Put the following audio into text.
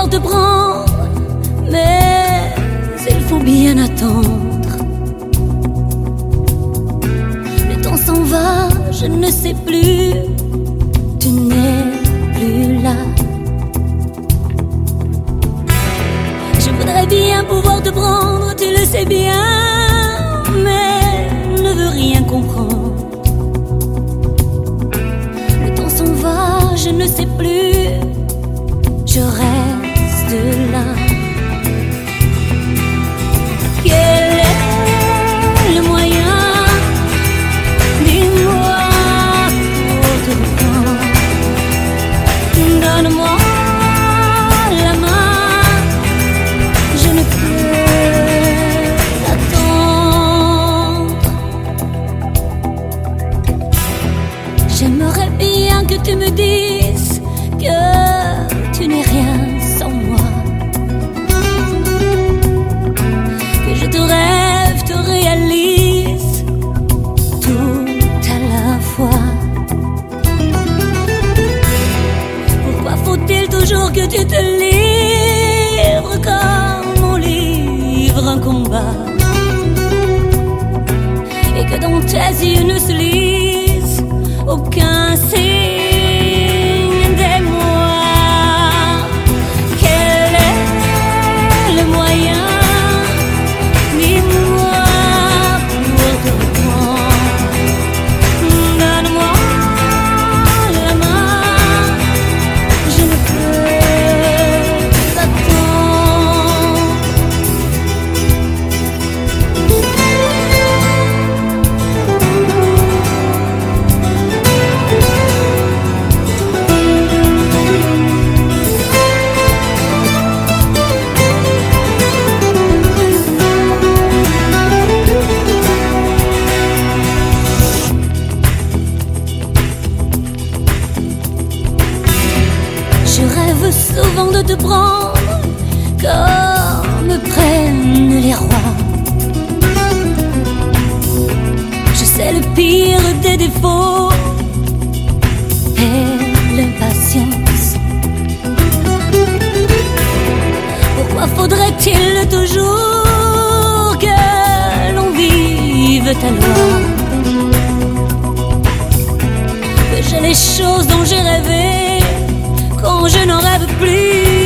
pouvoir te prendre, mais il faut bien attendre. Le temps s'en va, je ne sais plus, tu n'es plus là. Je voudrais bien pouvoir te prendre, tu le sais bien, mais ne veux rien comprendre. Le temps s'en va, je ne sais plus, je reste là. Quel est le moyen, dis-moi, pour te reprendre? Donne-moi la main, je ne peux attendre. J'aimerais bien que tu me dises que tu n'es rien sans moi, que je te rêve, te réalise tout à la fois. Pourquoi faut-il toujours que tu te livres comme on livre un combat, et que dans tes yeux ne se lise aucun signe d'émoi? Quel est le moyen, dis-moi, pour te reprendre? Donne-moi la main, je ne peux t'attendre. Je rêve souvent de te prendre comme prennent les rois. Je sais le pire des défauts et l'impatience. Pourquoi faudrait-il toujours que l'on vive ta loi, que j'ai les choses dont j'ai rêvé quand je n'en rêve plus?